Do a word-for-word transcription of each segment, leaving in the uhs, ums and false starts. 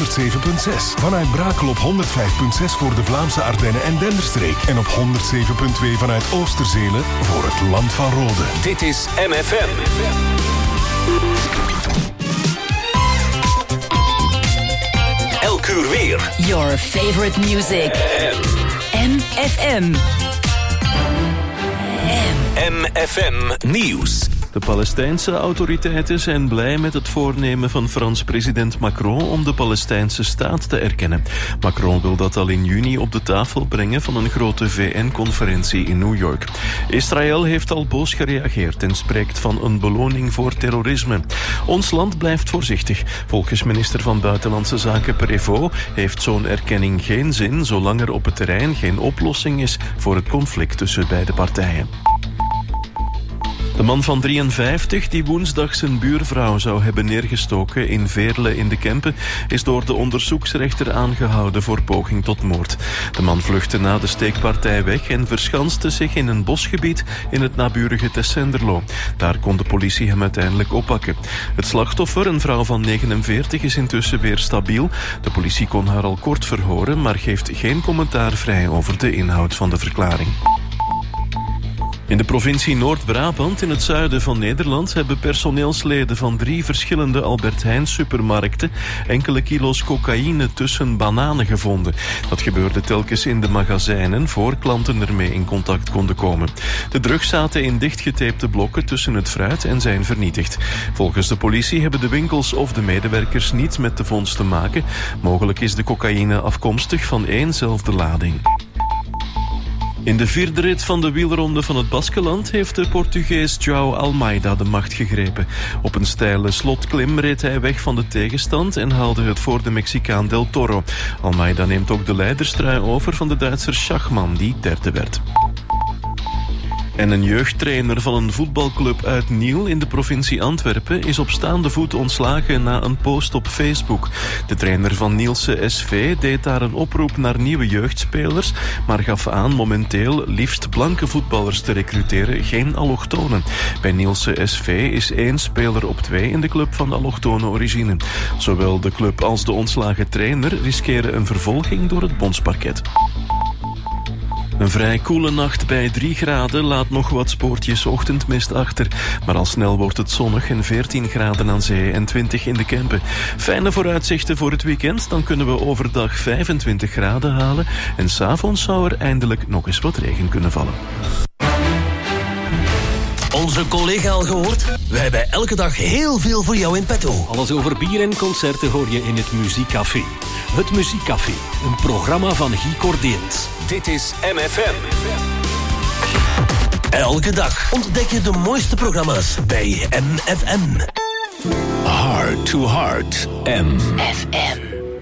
honderdzeven komma zes. Vanuit Brakel op honderdvijf komma zes voor de Vlaamse Ardennen en Denderstreek. En op honderdzeven komma twee vanuit Oosterzelen voor het Land van Rode. Dit is M F M. Elk uur weer. Your favorite music. M F M. M F M Nieuws. De Palestijnse autoriteiten zijn blij met het voornemen van Frans president Macron om de Palestijnse staat te erkennen. Macron wil dat al in juni op de tafel brengen van een grote V N-conferentie in New York. Israël heeft al boos gereageerd en spreekt van een beloning voor terrorisme. Ons land blijft voorzichtig. Volgens minister van Buitenlandse Zaken Prévost heeft zo'n erkenning geen zin zolang er op het terrein geen oplossing is voor het conflict tussen beide partijen. De man van drieënvijftig, die woensdag zijn buurvrouw zou hebben neergestoken in Veerle in de Kempen, is door de onderzoeksrechter aangehouden voor poging tot moord. De man vluchtte na de steekpartij weg en verschanste zich in een bosgebied in het naburige Tessenderlo. Daar kon de politie hem uiteindelijk oppakken. Het slachtoffer, een vrouw van negenenveertig, is intussen weer stabiel. De politie kon haar al kort verhoren, maar geeft geen commentaar vrij over de inhoud van de verklaring. In de provincie Noord-Brabant, in het zuiden van Nederland, hebben personeelsleden van drie verschillende Albert Heijn supermarkten enkele kilo's cocaïne tussen bananen gevonden. Dat gebeurde telkens in de magazijnen voor klanten ermee in contact konden komen. De drugs zaten in dichtgetapte blokken tussen het fruit en zijn vernietigd. Volgens de politie hebben de winkels of de medewerkers niets met de vondst te maken. Mogelijk is de cocaïne afkomstig van éénzelfde lading. In de vierde rit van de wielronde van het Baskeland heeft de Portugees João Almeida de macht gegrepen. Op een steile slotklim reed hij weg van de tegenstand en haalde het voor de Mexicaan Del Toro. Almeida neemt ook de leiderstrui over van de Duitser Schachman, die derde werd. En een jeugdtrainer van een voetbalclub uit Niel in de provincie Antwerpen is op staande voet ontslagen na een post op Facebook. De trainer van Nielse S V deed daar een oproep naar nieuwe jeugdspelers, maar gaf aan momenteel liefst blanke voetballers te recruteren, geen allochtonen. Bij Nielse S V is één speler op twee in de club van allochtone origine. Zowel de club als de ontslagen trainer riskeren een vervolging door het bondsparket. Een vrij koele nacht bij drie graden laat nog wat spoortjes ochtendmist achter. Maar al snel wordt het zonnig en veertien graden aan zee en twintig in de Kempen. Fijne vooruitzichten voor het weekend, dan kunnen we overdag vijfentwintig graden halen. En 's avonds zou er eindelijk nog eens wat regen kunnen vallen. Onze collega al gehoord? Wij hebben elke dag heel veel voor jou in petto. Alles over bier en concerten hoor je in het Muziekcafé. Het Muziekcafé, een programma van Guy Cordeens. Dit is M F M. Elke dag ontdek je de mooiste programma's bij M F M. Heart to Heart, M F M.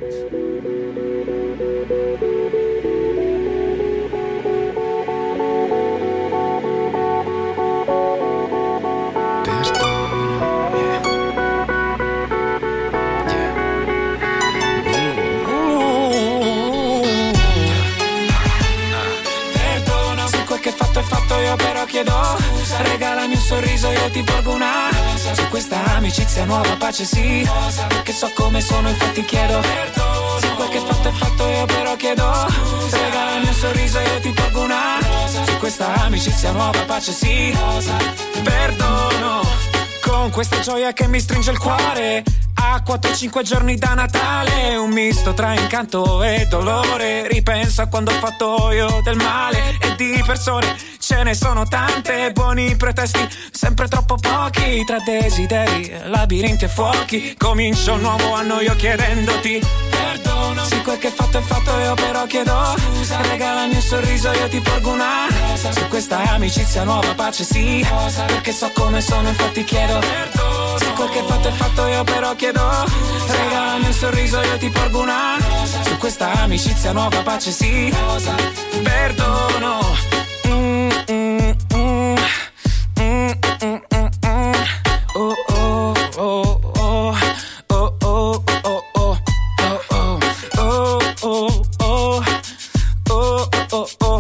Chiedo scusa, regalami un sorriso, io ti porgo una rosa. Su questa amicizia nuova pace sì rosa. Perché so come sono, infatti chiedo perdono. Se quel che fatto è fatto, io però chiedo scusa, regalami un sorriso, io ti porgo una rosa. Su questa amicizia nuova pace sì rosa. Perdono. Con questa gioia che mi stringe il cuore, a quattro cinque giorni da Natale, un misto tra incanto e dolore. Ripenso a quando ho fatto io del male, e di persone ce ne sono tante, buoni pretesti sempre troppo pochi, tra desideri, labirinti e fuochi. Comincio un nuovo anno io chiedendoti perdono. Sì, quel che fatto è fatto, io però chiedo scusa, regalami un sorriso, io ti porgo una rosa. Su questa amicizia nuova pace sì rosa. Perché so come sono, infatti chiedo perdono. Sì, quel che fatto è fatto, io però chiedo scusa, regalami un sorriso, io ti porgo una rosa. Su questa amicizia nuova pace sì rosa. Perdono. Mm, mm, mm, mm, mm, mm. Oh, oh, oh, oh, oh, oh, oh, oh, oh, oh, oh, oh, oh, oh, oh,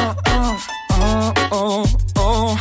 oh, oh,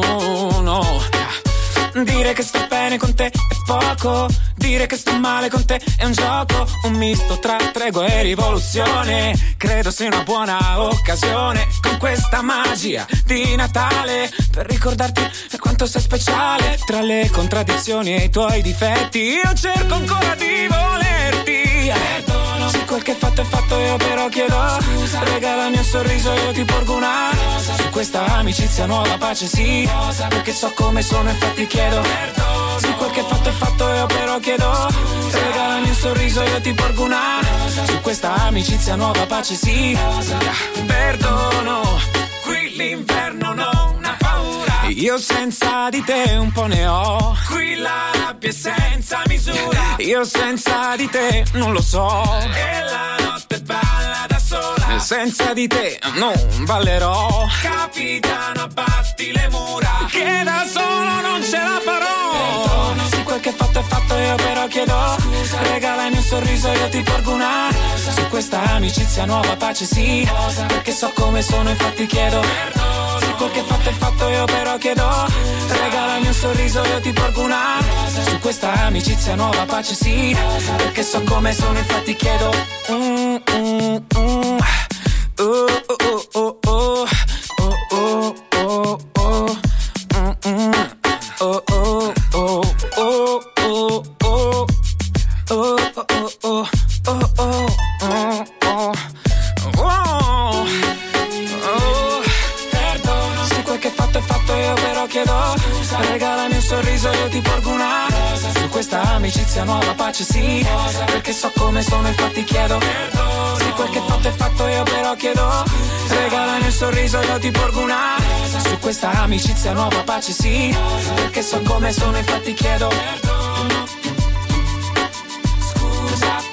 no, no. Dire che sto bene con te è poco, dire che sto male con te te è un gioco, un misto tra tregua e rivoluzione. Credo sia una buona occasione con questa magia di Natale per ricordarti quanto sei speciale. Tra le contraddizioni e i tuoi difetti io cerco ancora di volerti. Perdono se quel che fatto è fatto, io però chiedo scusa. Regalami un sorriso, io ti porgo una rosa. Su questa amicizia nuova pace sì, rosa. Perché so come sono, infatti chiedo perdono. Se quel che fatto è fatto, io però chiedo scusa. Regalami un sorriso, io ti porgo una rosa. Su questa amicizia nuova pace sì, rosa. Perdono, qui l'inferno non ha paura. Io senza di te un po' ne ho. Qui la rabbia è senza misura. Io senza di te non lo so. E la notte balla da sola. Senza di te non ballerò. Capitano, abbatti le mura. Che da solo non ce la farò. Perdono se quel che fatto è fatto, io però chiedo scusa. Regalami un sorriso, io ti porgo una rosa. Su questa amicizia nuova pace sì, rosa. Perché so come sono, infatti chiedo perdono. Se quel che fatto è fatto, io però chiedo scusa. Regalami un sorriso, io ti porgo una rosa. Su questa amicizia nuova pace sì, rosa. Perché so come sono, infatti chiedo mm, mm, mm. Oh, oh, oh, oh, oh, oh, oh, oh, mm, mm. Oh, oh, oh, oh, oh, oh, oh, oh, oh, oh, oh, oh, oh. Perdono se quel che fatto è fatto, io però chiedo scusa. Regalami un sorriso, io ti porgo una rosa. Su questa amicizia nuova pace sì, rosa. Perché so come sono, infatti chiedo perdono. Se quel che fatto è fatto, io però chiedo regalami un sorriso, io ti porgo una rosa. Su questa amicizia nuova pace sì, rosa. Perché so come sono, infatti chiedo perdono. Scusa.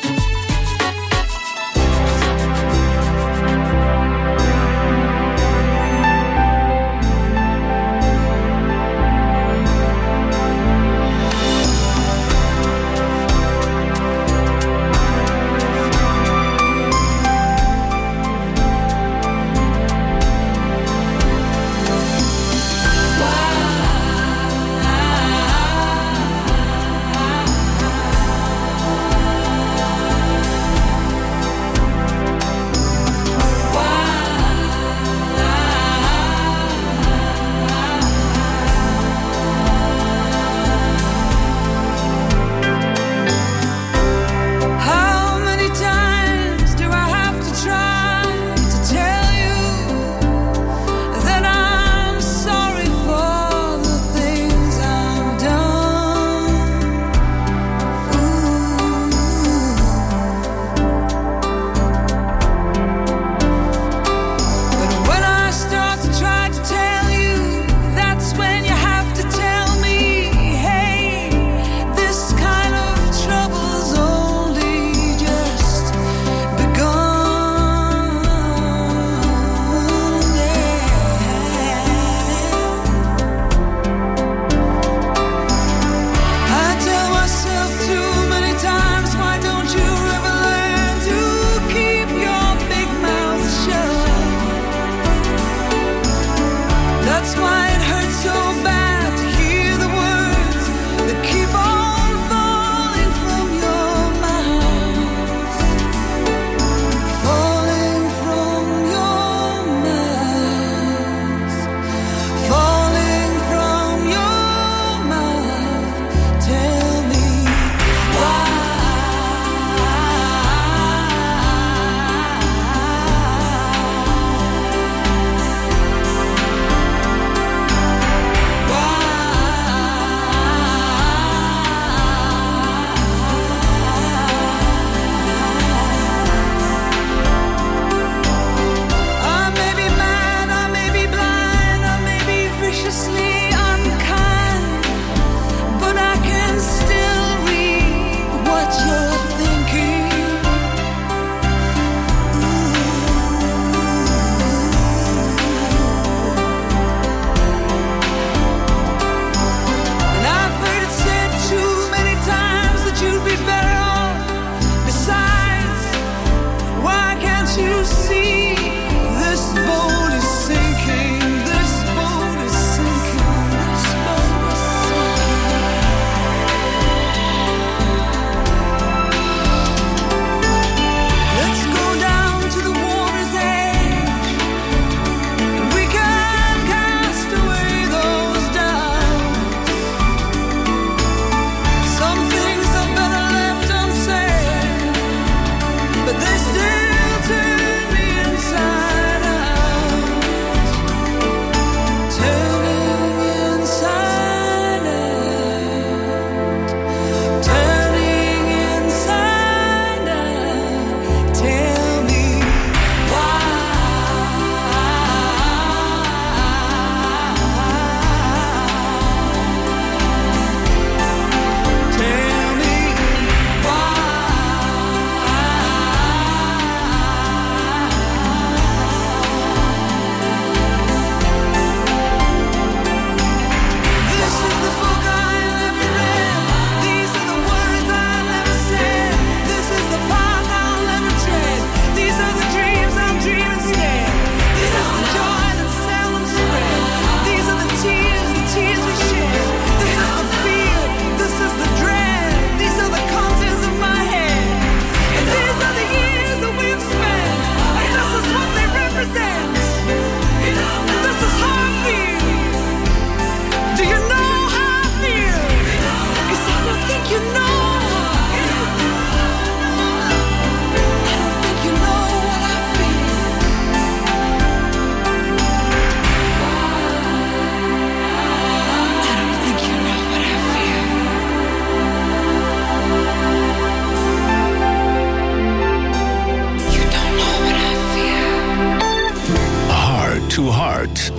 heart.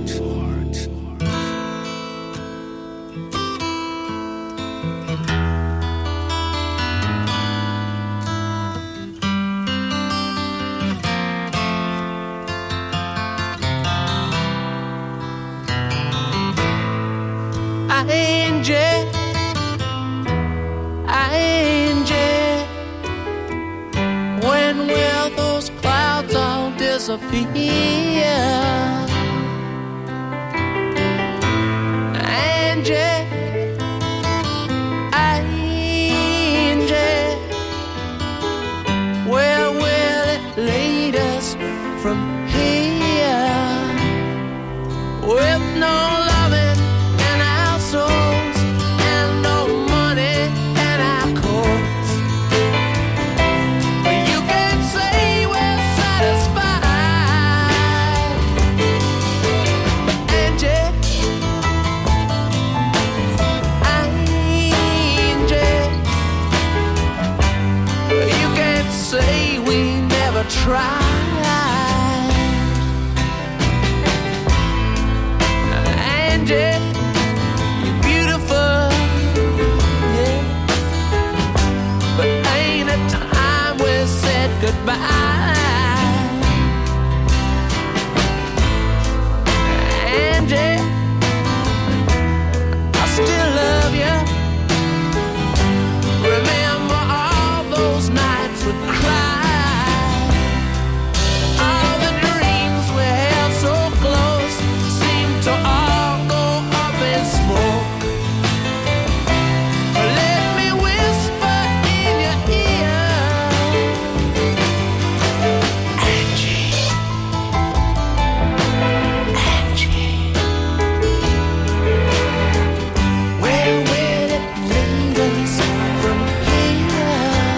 Angie, Angie, when will those clouds all disappear? Angie, Angie, where will it lead us from here? With no loving in our souls and no money in our coats, you can say we're satisfied. Angie, Angie, you can say we never tried. Angie, you're beautiful, yeah, but ain't a time we said goodbye. Angie, I still love you. Remember all those nights we cried, all the dreams we held so close seemed to all go up in smoke. Let me whisper in your ear, Angie, Angie, where will it lead us from here?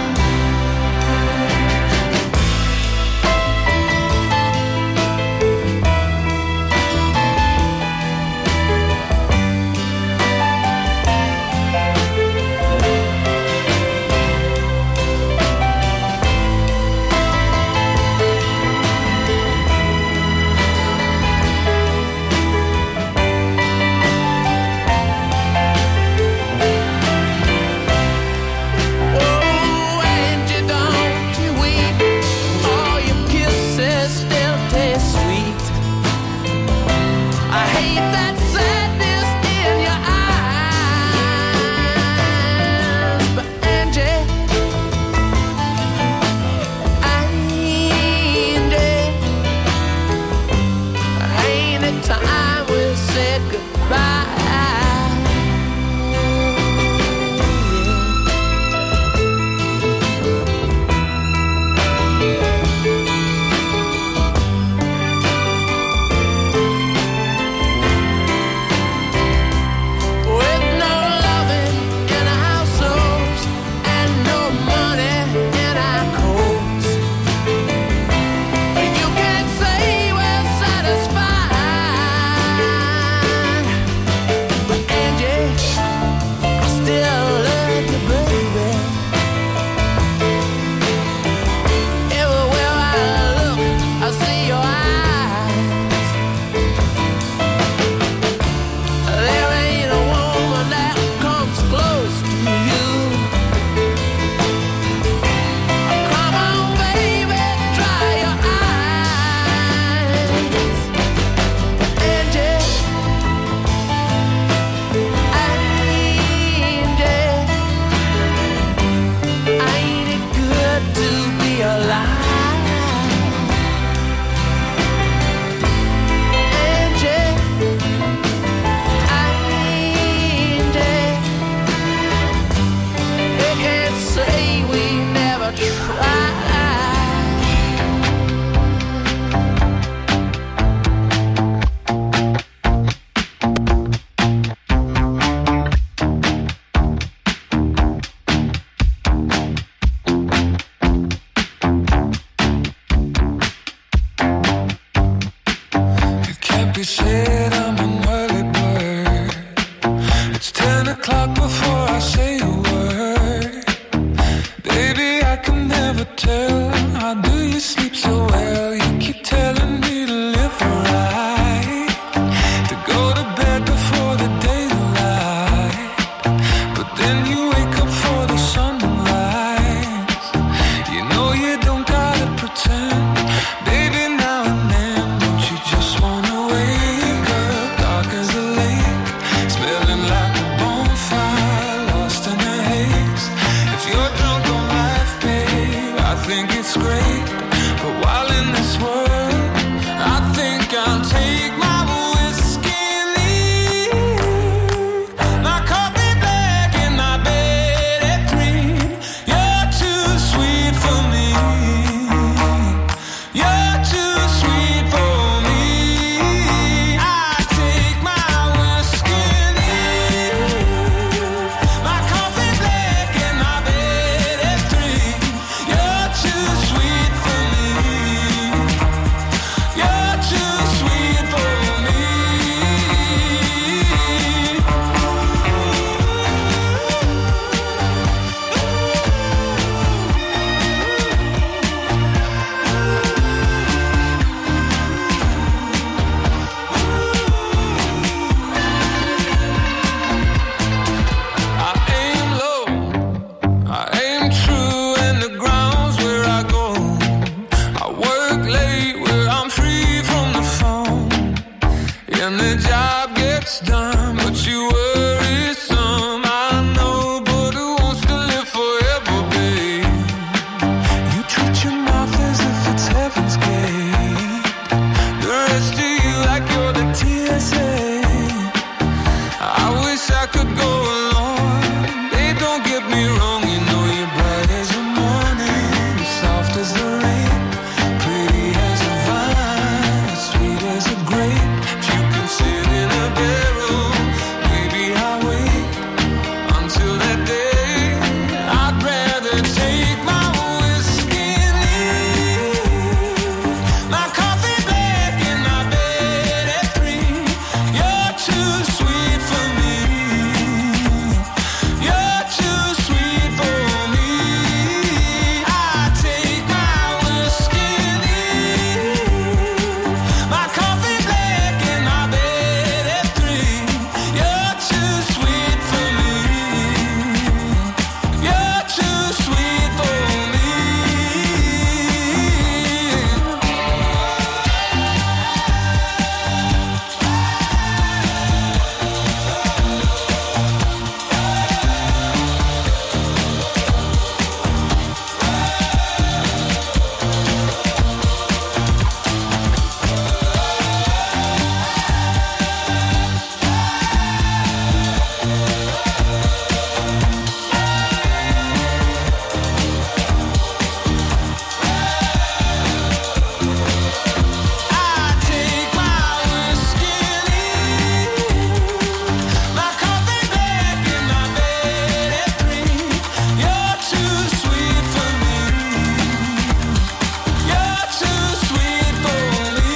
Oh, Angie, don't you weep. All your kisses still taste sweet. I hate that sadness in your eyes, but Angie, Angie, ain't it time we said goodbye? With no loving in our souls and no money in our coats, you can't say we're satisfied. But Angie, I still love you, baby. Everywhere I look, I see your eyes. There ain't a woman that comes close to you. Come on, baby, dry your eyes. Angie, Angie, ain't it good to be alive? Angie, Angie, they can't say we never tried. It can't be said I'm an early bird. It's ten o'clock before I say a word. Baby, I can never tell. How do you sleep so well? You keep telling me to live right. think it's great. But while in this world, I think I'll take my whiskey and leave. My coffee black and my bed at three. You're too sweet for me. You're too sweet for me. I take my whiskey and leave. My coffee black and my bed at three. You're too sweet for me. You're too sweet for me. I aim low, I aim true, and the ground's where I go. I work late where I'm free from the phone, and the job gets done, but you worry some. I know, but who wants to live forever, babe? You treat your mouth as if it's heaven's gate. The rest of you like you're the T S A. I wish I could go along. They don't get me wrong, you know you're bright as the morning, soft as the rain, pretty as a vine, sweet as a grape. If you can sit in a barrel, maybe I'll wait until that day. I'd rather take my whiskey and leave. My coffee black and my bed at three. You're too sweet for me. You're too sweet for me. I take my whiskey and leave. My coffee black and my bed at three. You're too sweet for me. You're too sweet for me. I take my whiskey and leave. My coffee black and my bed at three. You're too sweet for me. You're too sweet for me.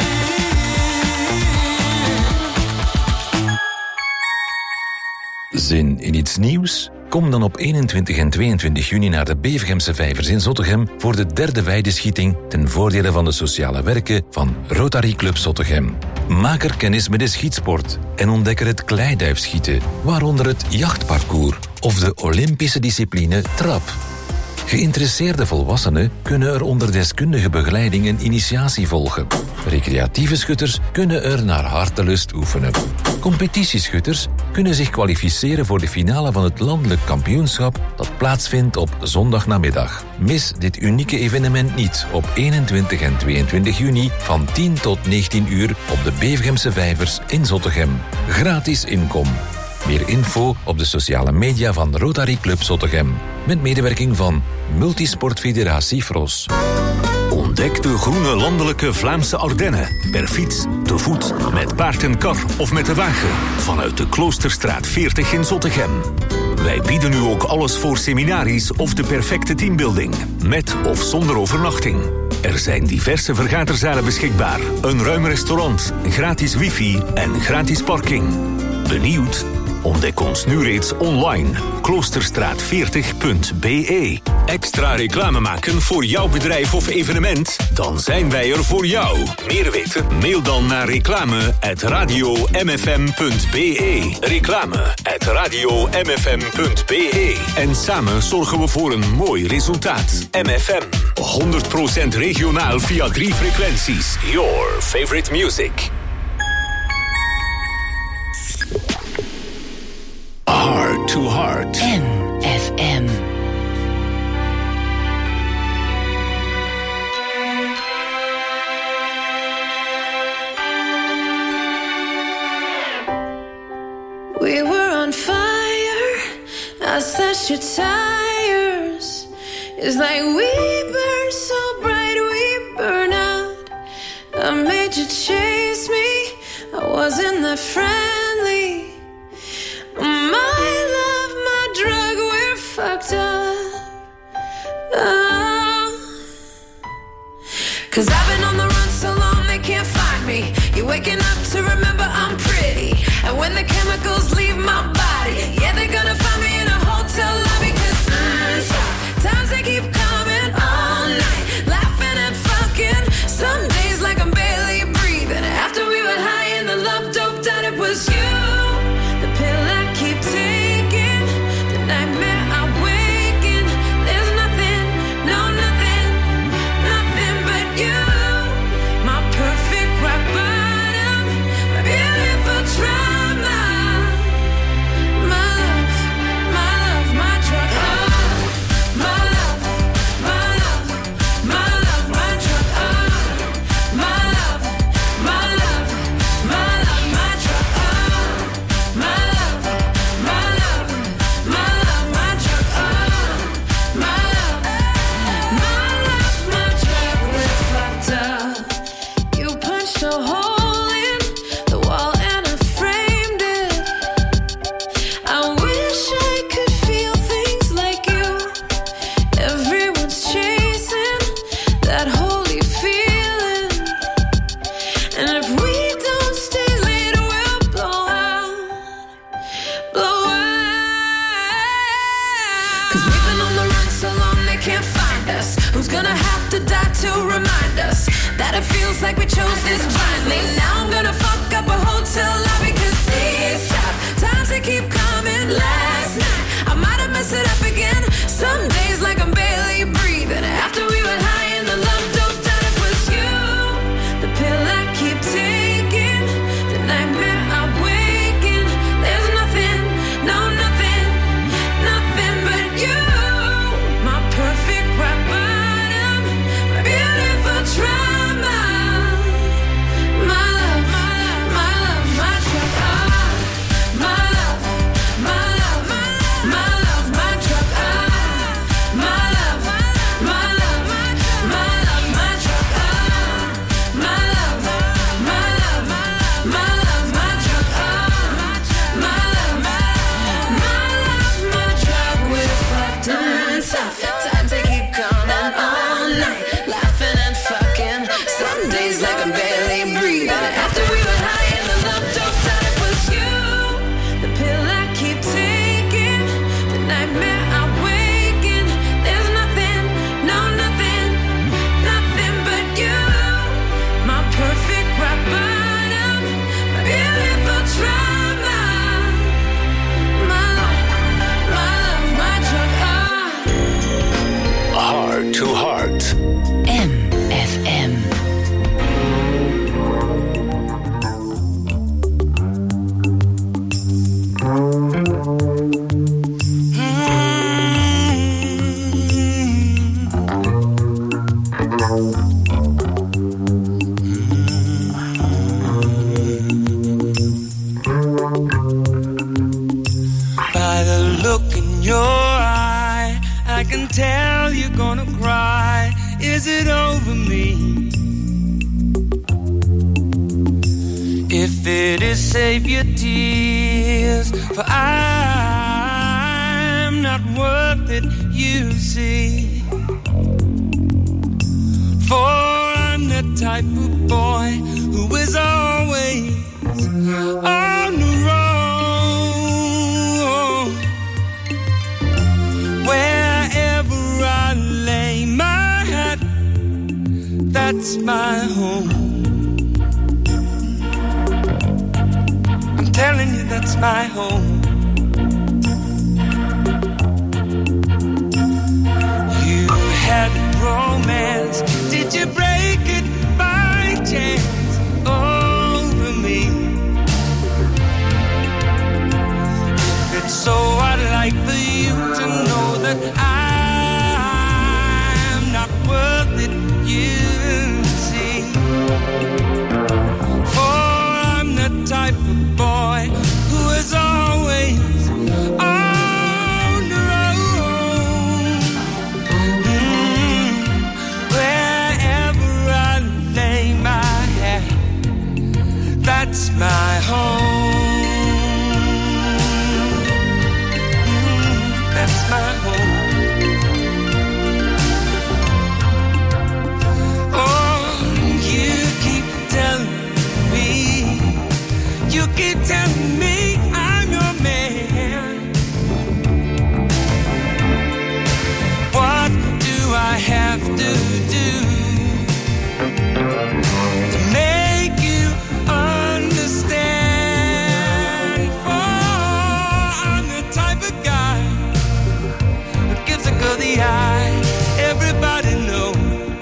Zin in iets nieuws? Kom dan op eenentwintig en tweeëntwintig juni naar de Bevergemse Vijvers in Zottegem voor de derde weideschieting ten voordele van de sociale werken van Rotary Club Zottegem. Maak er kennis met de schietsport en ontdek er het kleiduifschieten, waaronder het jachtparcours of de Olympische discipline trap. Geïnteresseerde volwassenen kunnen er onder deskundige begeleiding een initiatie volgen. Recreatieve schutters kunnen er naar hartelust oefenen. Competitieschutters kunnen zich kwalificeren voor de finale van het landelijk kampioenschap dat plaatsvindt op zondagnamiddag. Mis dit unieke evenement niet op eenentwintig en tweeëntwintig juni van tien tot negentien uur op de Bevergemse Vijvers in Zottegem. Gratis inkom. Meer info op de sociale media van Rotary Club Zottegem. Met medewerking van Multisportfederatie Fros. Ontdek de groene landelijke Vlaamse Ardennen. Per fiets, te voet, met paard en kar of met de wagen. Vanuit de Kloosterstraat veertig in Zottegem. Wij bieden u ook alles voor seminaries of de perfecte teambuilding. Met of zonder overnachting. Er zijn diverse vergaderzalen beschikbaar. Een ruim restaurant, gratis wifi en gratis parking. Benieuwd? Ontdek ons nu reeds online. kloosterstraat veertig punt b e. Extra reclame maken voor jouw bedrijf of evenement? Dan zijn wij er voor jou. Meer weten? Mail dan naar reclame at radio m f m punt b e. Reclame at radio m f m punt b e. En samen zorgen we voor een mooi resultaat. M F M. honderd procent regionaal via drie frequenties. Your favorite music. Heart to Heart. M F M. past your tires. It's like we burn so bright, we burn out. I made you chase me, I wasn't that friendly. My love, my drug, we're fucked up. Oh. Cause I've been on the run so long they can't find me. You're waking up to remember I'm pretty. And when the chemicals leave my body, yeah, they're gonna find me in a hotel lobby. Cause mm, times they keep coming all night, laughing and fucking. Some days like I'm barely breathing. After we were high and the love doped out, it was you. The pill I keep taking, the nightmare I wake in. There's nothing, no nothing, nothing but you. My perfect rock bottom, my beautiful trauma. My love, my love, my drug. Oh, my love, my love, my love, my drug. Oh, my love, my love, my love, my drug. Oh, my love, my love, my love, my drug. Oh, my love, my love, my drug. We're fucked up. You punched a hole in the wall and I framed it. I wish I could feel things like you. Everyone's chasing that holy feeling. And if we don't stay late, we'll blow out, blow out. Cause we've been on the run so long they can't find us. Who's gonna have to die to remind us that it feels like we chose this blindly? Now I'm gonna fuck up a hotel lobby. Cause these tough times they keep coming. Last night I might have messed it up again. Some days like I'm barely breathing. After we were high and the love doped out, it was you. The pill I keep taking, the nightmare I wake in. There's nothing, no nothing, nothing but you. My perfect rock bottom, my beautiful trauma. My love, my love, my drug. Ah, my love, my love, my love, my drug. Ah, my love, my love, my love, my drug. Ah, my love, my love, my love, my drug. Ah, my love, my love, my drug. We're fucked and tough. Times they keep coming all night, laughing and fucking. Some days like I'm barely breathing. After we were high and the love doped out, it was you. The pill I keep taking, the nightmare I wake in. There's nothing, no nothing, nothing but you. My perfect rock bottom, my beautiful trauma. My love, my love, my drug. Ah. Heart to Heart. M F M. By the look in your eye, I can tell you're gonna cry. Is it over me? If it is, save your tears, for I'm not worth it, you see. For I'm the type of boy who is always on the road. Wherever I lay my hat, that's my home. I'm telling you, that's my home. You had romance, did you break it by chance over me? If it's so, I'd like for you to know that I'm not worth it, you see. For I'm the type of boy who is always have to do to make you understand. For I'm the type of guy who gives a girl the eye. Everybody knows.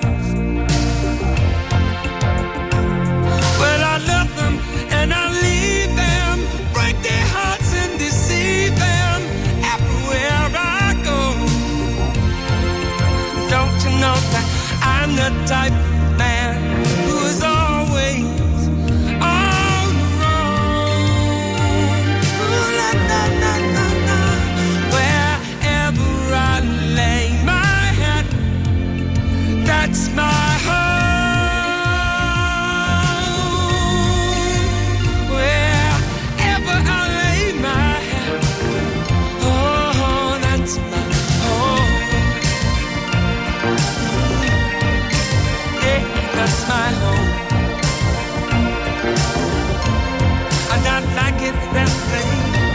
Well, I love them and I leave them, break their hearts and deceive them everywhere I go. Don't you know that I'm the type of man who is always on the road? Ooh, la, la, la, la, la. Wherever I lay my head, that's my home. Wherever I lay my head, oh, that's my home. Yeah, that's my home. And I like it that way.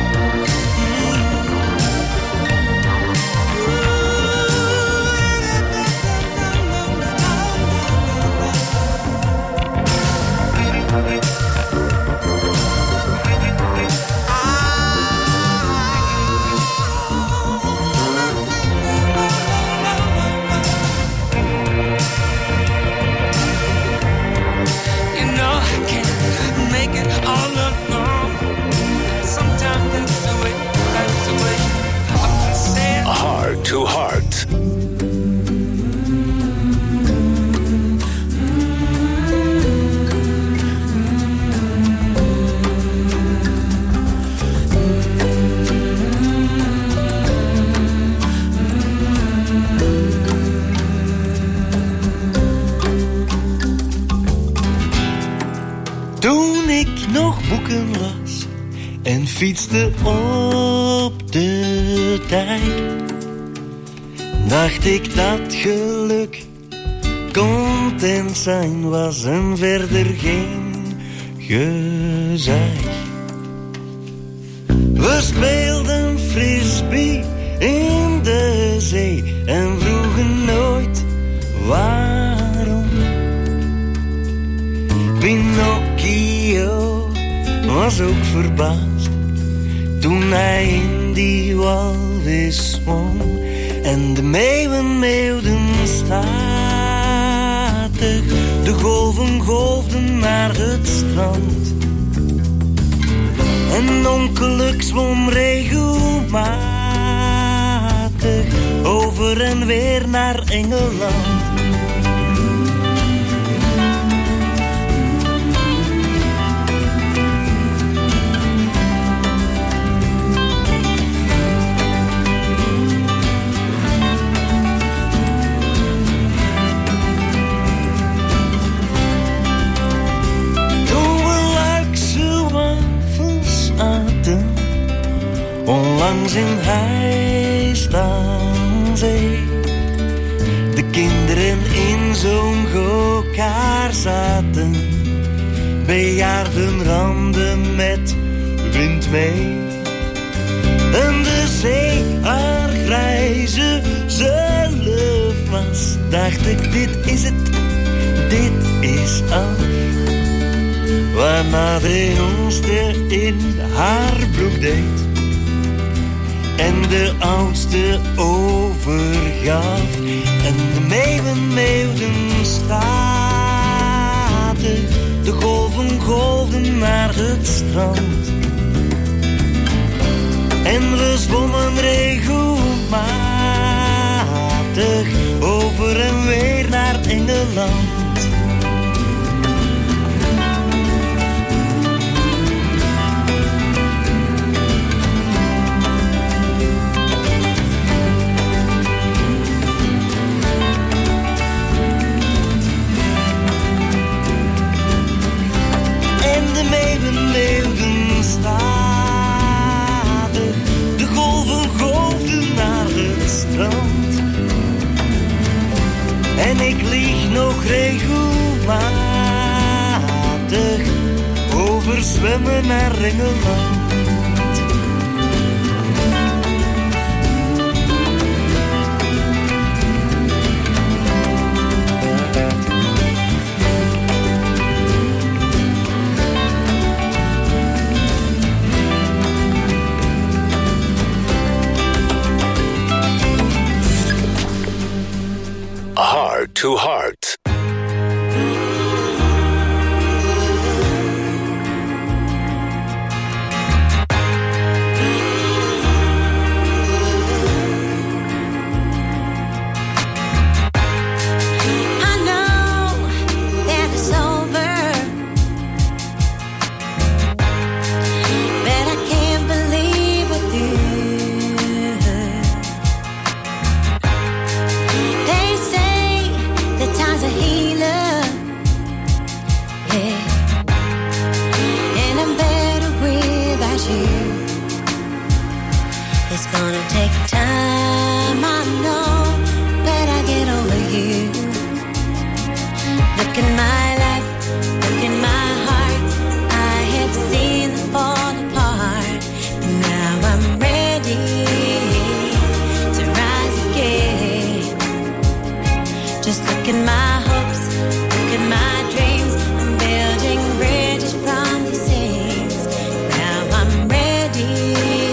You know I can't make it all alone. Sometimes that's the way, that's the way I'm saying. Heart to Heart. Toen ik nog boeken las en fietste op de dijk, dacht ik dat geluk content zijn was en verder geen gezeik. We speelden frisbee in de zee en vroegen nooit waarom. Pinocchio was ook verbaasd toen hij in die walvis zwom. En de meeuwen meeuwden statig, de golven golfden naar het strand. En ongeluk zwom regelmatig over en weer naar Engeland. Onlangs in Heist aan zee, de kinderen in zo'n go-kar zaten, bejaarden randen met wind mee. En de zee haar grijze zelf was, dacht ik dit is het, dit is af. Waarna de jongste in haar broek deed en de oudste overgaf. En de meeuwen meeuwden statig, de golven golfden naar het strand. En we zwommen regelmatig over en weer naar Engeland. En ik lieg nog regelmatig over zwemmen naar Engeland. Heart to Heart. It's gonna take time, I know, but I get over you. Look at my life, look at my heart. I have seen them fall apart, but now I'm ready to rise again. Just look at my hopes, look at my dreams. I'm building bridges from these things. Now I'm ready.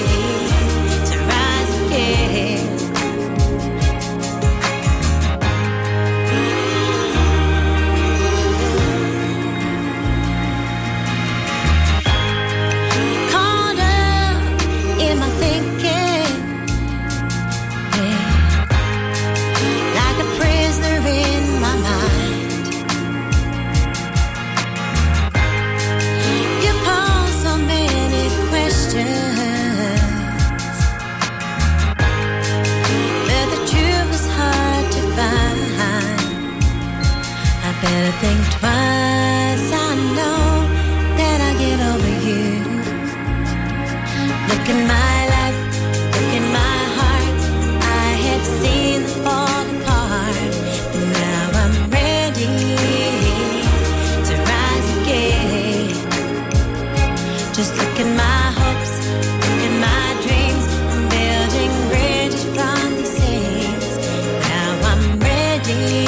Better think twice, I know that I get over you. Look at my life, look at my heart. I have seen them fall apart, but now I'm ready to rise again. Just look at my hopes, look at my dreams. I'm building bridges from these things. Now I'm ready.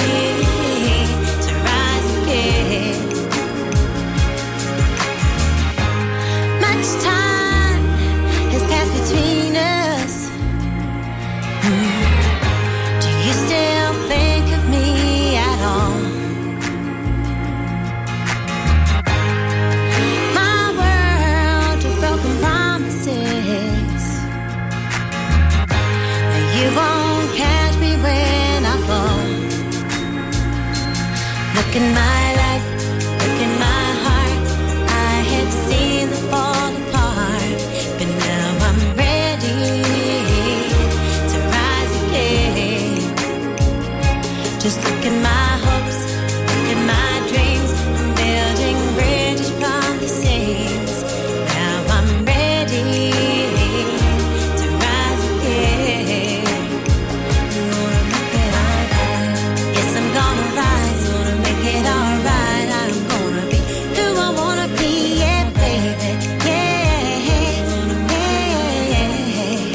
Look at my life, look at my heart. I have seen them fall apart, but now I'm ready to rise again. Just look at my hopes, look at my dreams. I'm building bridges from these things. Now I'm ready to rise again. I'm gonna make it alright. Yes, I'm gonna rise. It all right, I'm gonna be who I wanna be, yeah, baby, yeah, yeah.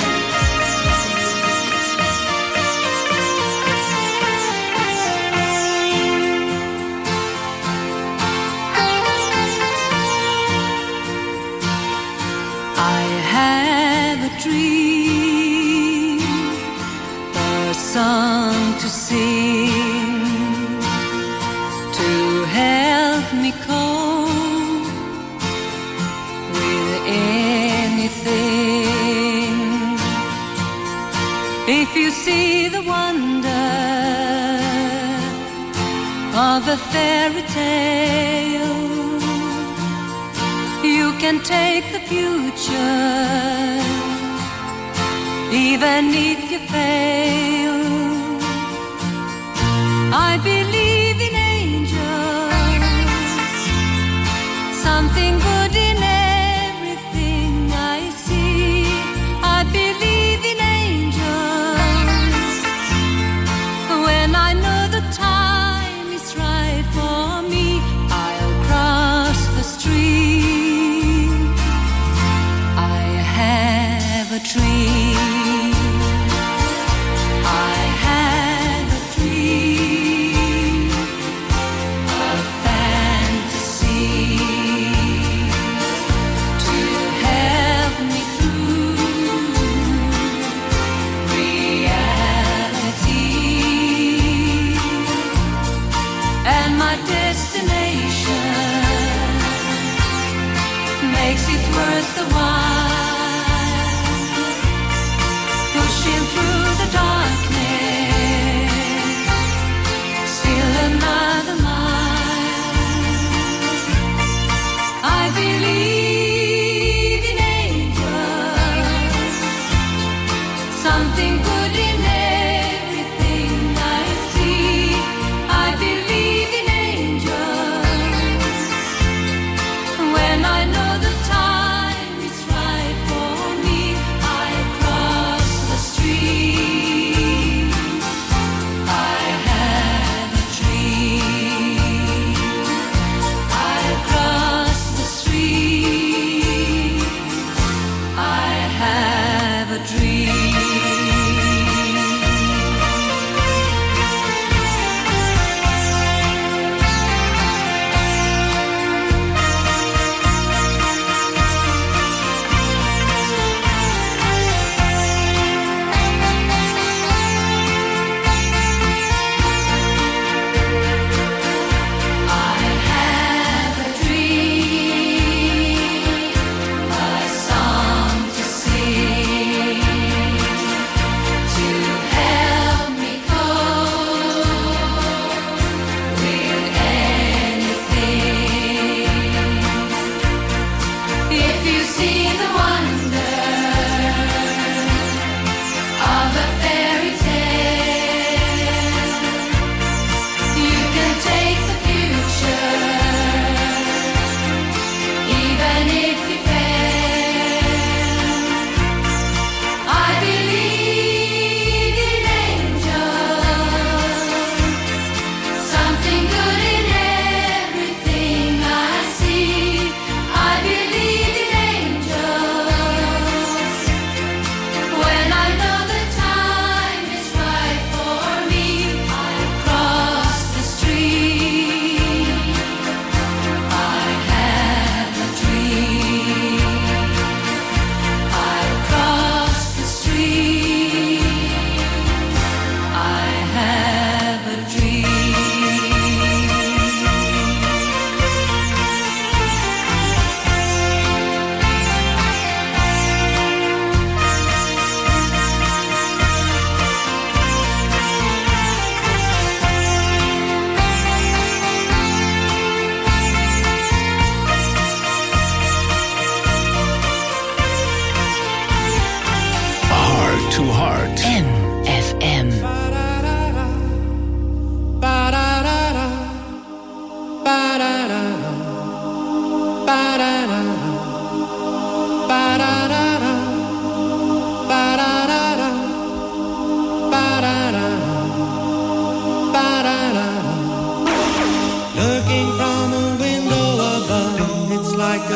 I have a dream, a song to sing, help me cope with anything. If you see the wonder of a fairy tale, you can take the future, even if you fail. I believe in something good in everything I see. I believe in angels when I know the time is right for me. I'll cross the stream. I have a dream. I have a dream.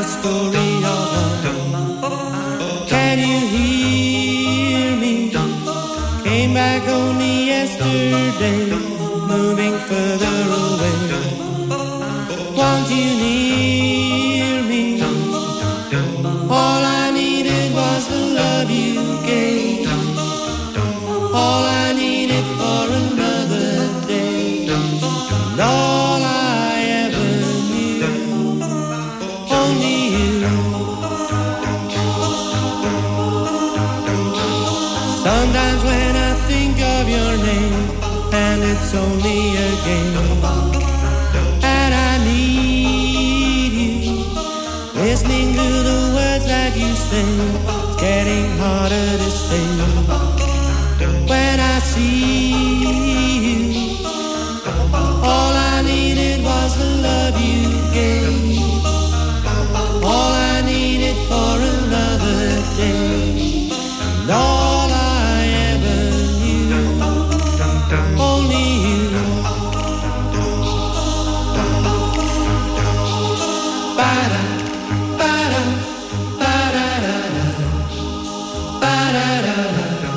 story of love. Can you hear me? Came back only yesterday, moving further away. Want you near me? All I needed was the love you gave. All I needed for another day. And all I ever knew, only you. Sometimes when I think of your name, and it's only a game, and I need you, listening to the words that you sing, it's getting harder to stay. When I see you, all I needed was the love you gave. All I needed for another day. And all I ever knew, only you. Ba-da, ba-da, ba-da-da-da, ba-da-da-da.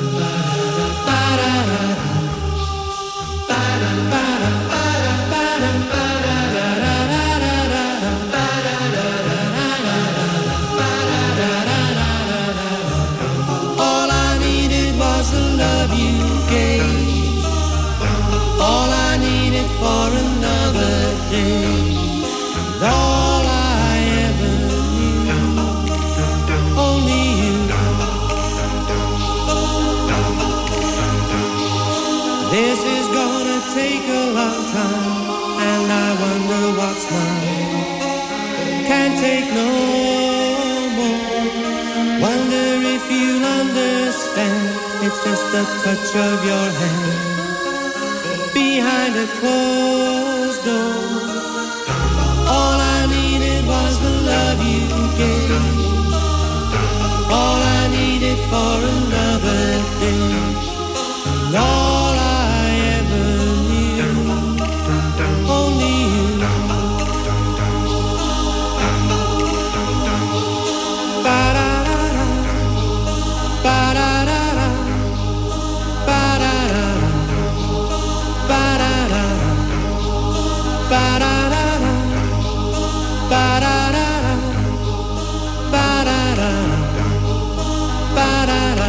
All I needed for another day. And all I ever knew, only you. This is gonna take a long time, and I wonder what's mine. Can't take no more. Wonder if you'll understand. It's just the touch of your hand behind a closed door. All I needed was the love you gave. All I needed for another day. And all I ever knew, only you. Ba-da-da-da, ba-da-da-da, ba-da-da-da. Ba-da-da, ba-da-da, ba-da-da, ba-da-da, ba-da-da.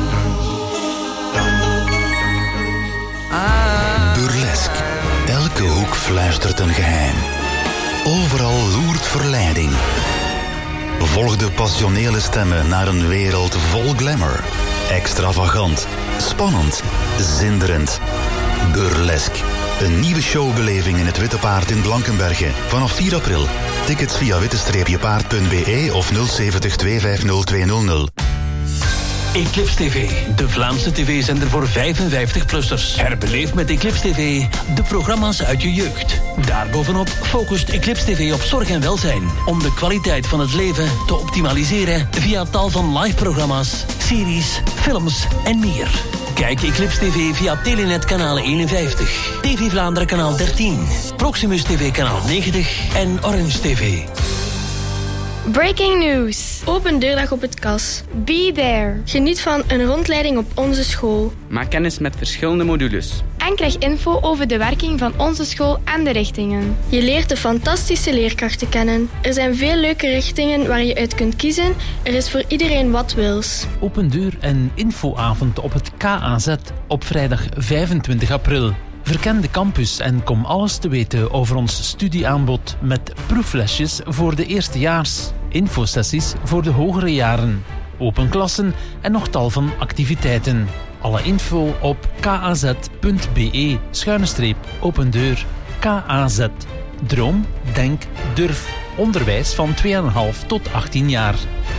Burlesque. Elke hoek fluistert een geheim. Overal loert verleiding. Volg de passionele stemmen naar een wereld vol glamour. Extravagant, spannend, zinderend. Burlesque. Een nieuwe showbeleving in het Witte Paard in Blankenberge. Vanaf vier april. Tickets via witte paard punt b e of nul zeventig twee vijf nul twee nul nul. Eclipse T V, de Vlaamse tv-zender voor vijfenvijftig-plussers. Herbeleef met Eclipse T V de programma's uit je jeugd. Daarbovenop focust Eclipse T V op zorg en welzijn, om de kwaliteit van het leven te optimaliseren via tal van live-programma's, series, films en meer. Kijk Eclipse T V via Telenet kanaal eenenvijftig, T V Vlaanderen kanaal dertien, Proximus T V kanaal negentig en Orange T V. Breaking news. Open deurdag op het Kas. Be there. Geniet van een rondleiding op onze school. Maak kennis met verschillende modules. En krijg info over de werking van onze school en de richtingen. Je leert de fantastische leerkrachten kennen. Er zijn veel leuke richtingen waar je uit kunt kiezen. Er is voor iedereen wat wils. Open deur en infoavond op het K A Z op vrijdag vijfentwintig april. Verken de campus en kom alles te weten over ons studieaanbod met proeflesjes voor de eerstejaars, infosessies voor de hogere jaren, open klassen en nog tal van activiteiten. Alle info op kaz.be schuine streep open deur. K A Z. Droom, denk, durf. Onderwijs van twee komma vijf tot achttien jaar.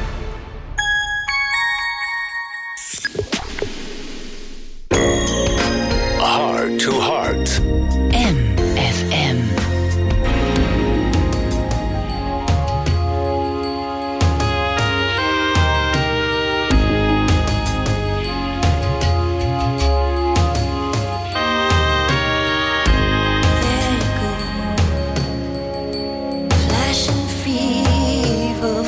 Heart to Heart. M F M. Flashing fever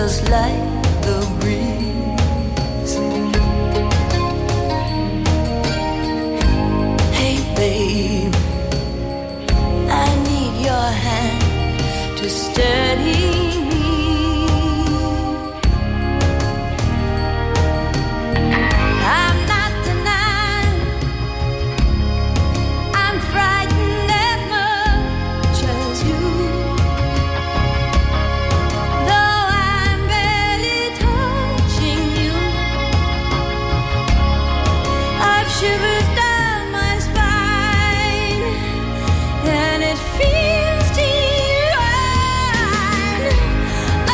just like the breeze. Hey babe, I need your hand to steady me. I'm not denying I'm frightened as much as you. Though I'm barely touching you, I've shivers down my spine, and it feels divine. Oh,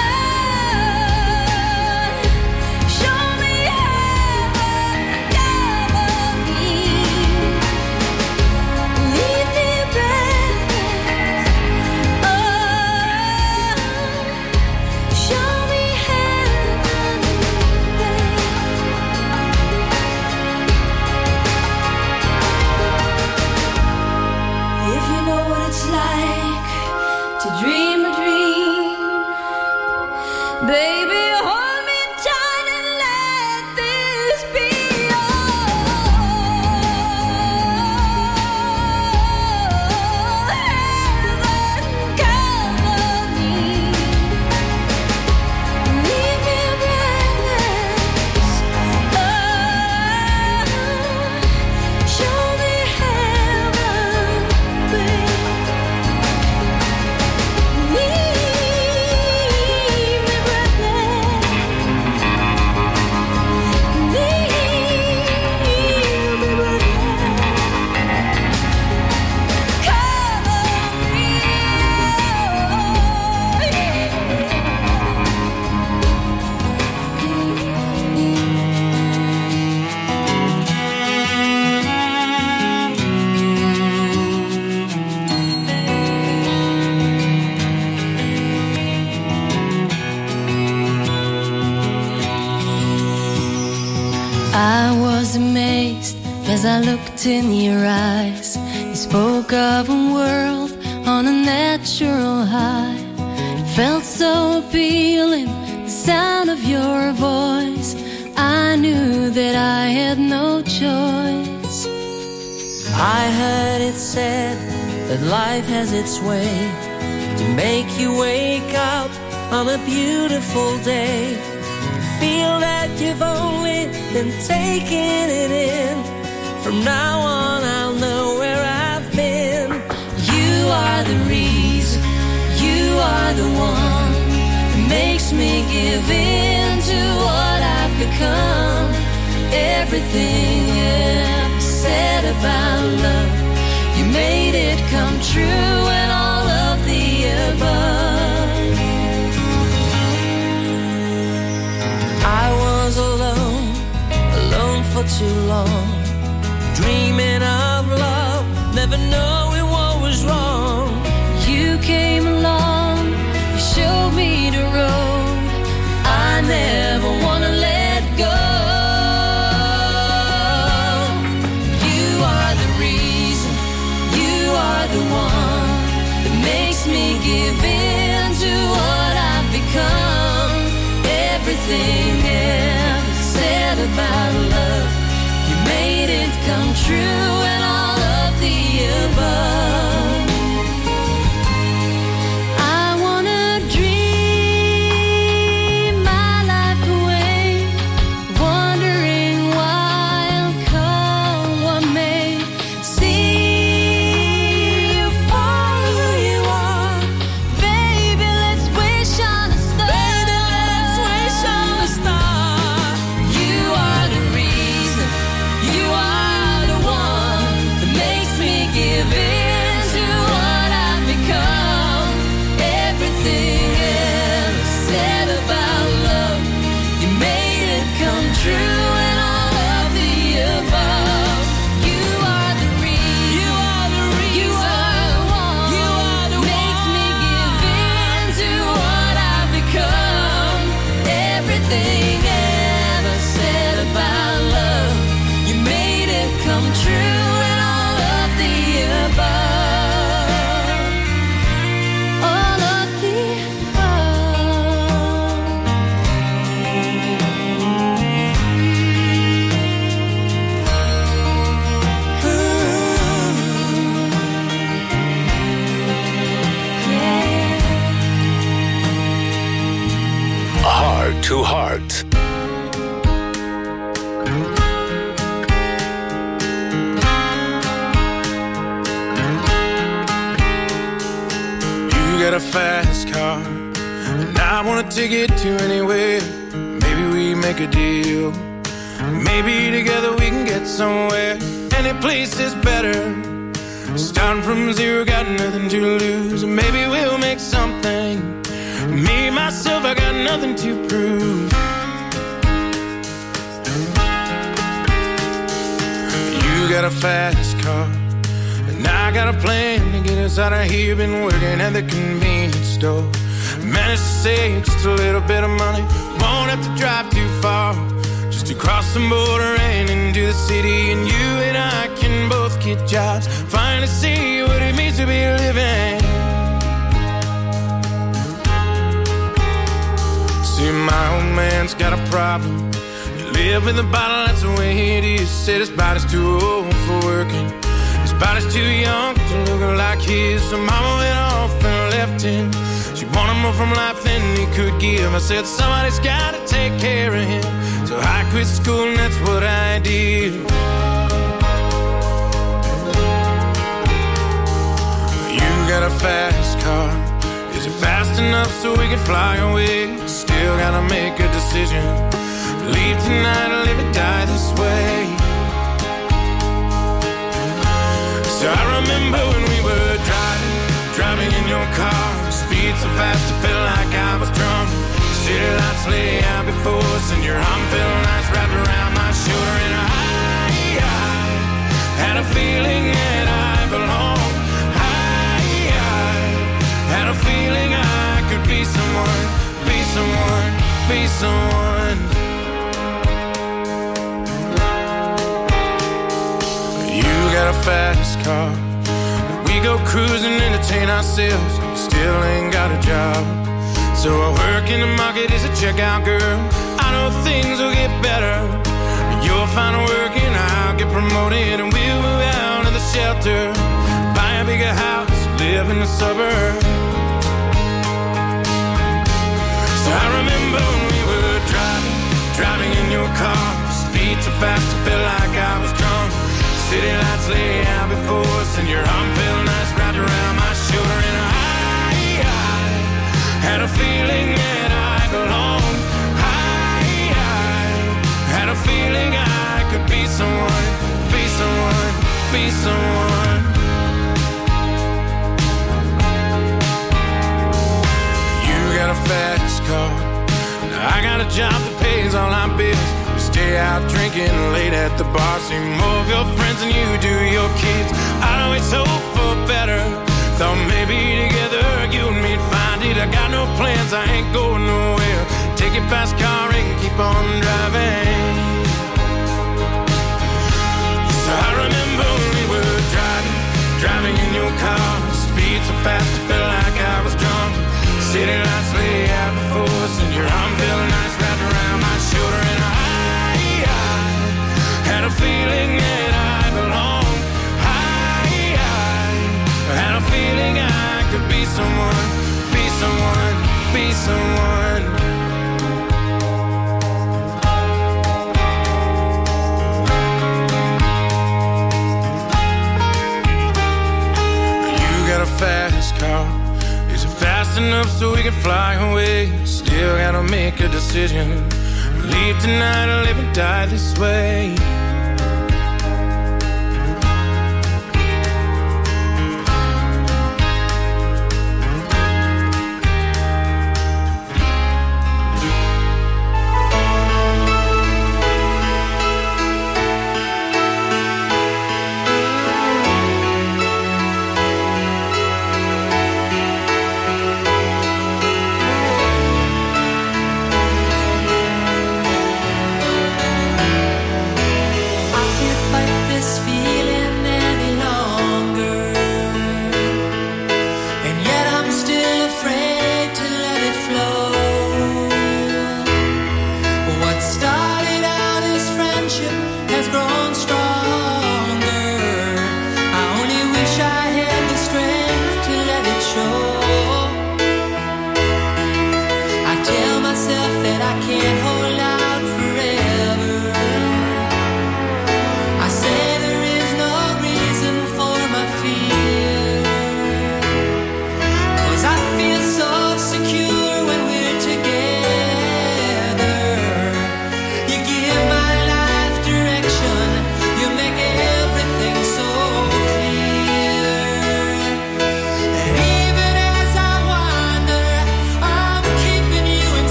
show me heaven, cover me, leave me breathless. Oh, show me heaven, if you know what it's like to dream a dream, baby, hold me tight and let this be. Oh, heaven, cover me, leave me breathless. Oh, show me heaven, babe. Leave me breathless. Leave me breathless. Cover me. I was amazed as I looked in your eyes. You spoke of a world on a natural high. It felt so appealing, the sound of your voice. I knew that I had no choice. I heard it said that life has its way to make you wake up on a beautiful day. Feel that you've only been taking it in. From now on I'll know where I've been. You are the reason, you are the one that makes me give in to what I've become. Everything ever said about love, you made it come true, and all of the above. I was alone, alone for too long, dreaming of love, never knowing what was wrong. You came along, you showed me the road I never wanna let go. You are the reason, you are the one that makes me give in to what I've become. Everything ever said about love, you made it come true, and all of the above. I wanna dream my life away, wondering why I'll come what may. See you for who you are, baby. Let's wish on a star. Baby, let's wish on a star. You are the reason, you are the one that makes me give in Too Hard. You got a fast car, and I wanna take it to anywhere. Maybe we make a deal. Maybe together we can get somewhere. Any place is better. Starting from zero, got nothing to lose. Maybe we'll make something. Me, myself, I got nothing to prove. You got a fast car, and I got a plan to get us out of here. Been working at the convenience store. Managed to save just a little bit of money. Won't have to drive too far, just to cross the border and into the city. And you and I can both get jobs, finally see what it means to be living. See, my old man's got a problem. You live with a bottle, that's the way it is. Said his body's too old for working, his body's too young to look like his. So mama went off and left him. She wanted more from life than he could give. I said somebody's gotta take care of him. So I quit school and that's what I did. You got a fast car. Is it fast enough so we can fly away? Still gotta make a decision. Leave tonight or live or die this way. So I remember when we were driving, driving in your car. Speed so fast I felt like I was drunk. City lights lay out before us, and your arm felt nice wrapped around my shoulder. And I, I had a feeling that I belonged. I, I had a feeling I could be someone, be someone, be someone. You got a fast car. We go cruising, entertain ourselves. Still ain't got a job. So I work in the market as a checkout girl. I know things will get better. You'll find work and I'll get promoted, and we'll move out of the shelter, buy a bigger house, live in the suburbs. So I remember when we were driving, driving in your car. Speed so fast I felt like I was drunk. City lights lay out before us, and your arm felt nice wrapped around my shoulder. And I, I had a feeling that I belonged. I, I had a feeling I could be someone, be someone, be someone. You got a fast car, now I got a job that pays all our bills. We stay out drinking late at the bar, see more of your friends than you do your kids. I'd always hope for better, thought maybe together you and me'd find it. I got no plans, I ain't going nowhere. Take your fast car and keep on driving. So I remember when we were driving, driving in your car. Speed so fast I felt like I was drunk. City lights lay out before us, and your arm felt nice wrapped around my shoulder. And I, I had a feeling that I belonged. I, I had a feeling I could be someone, be someone, be someone. You got a fast car. Is it fast enough so we can fly away? Still gotta make a decision. Leave tonight or live and die this way.